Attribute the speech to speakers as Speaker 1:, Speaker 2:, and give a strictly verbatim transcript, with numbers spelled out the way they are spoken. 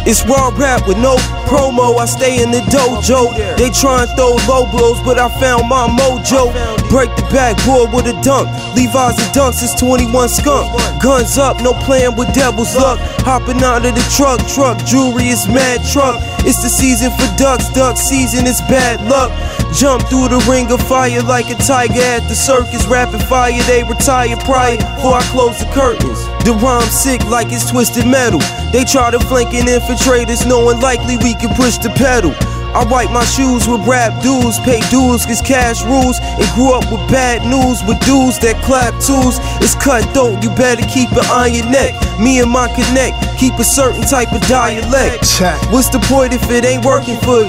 Speaker 1: It's raw rap with no promo, I stay in the dojo. They try and throw low blows, but I found my mojo. Break the backboard with a dunk, Levi's and dunks, it's twenty-one skunk. Guns up, no playing with devil's luck. Hopping out of the truck, truck jewelry is mad truck. It's the season for ducks, duck season is bad luck. Jump through the ring of fire like a tiger at the circus. Rapid fire, they retire prior before I close the curtains. The rhyme sick like it's twisted metal. They try to flank and infiltrate us, knowing likely we can push the pedal. I wipe my shoes with rap dudes, pay dues cause cash rules, and grew up with bad news with dudes that clap tools. It's cutthroat, you better keep it on your neck. Me and my connect, keep a certain type of dialect.
Speaker 2: Check.
Speaker 1: What's the point if it ain't working for you?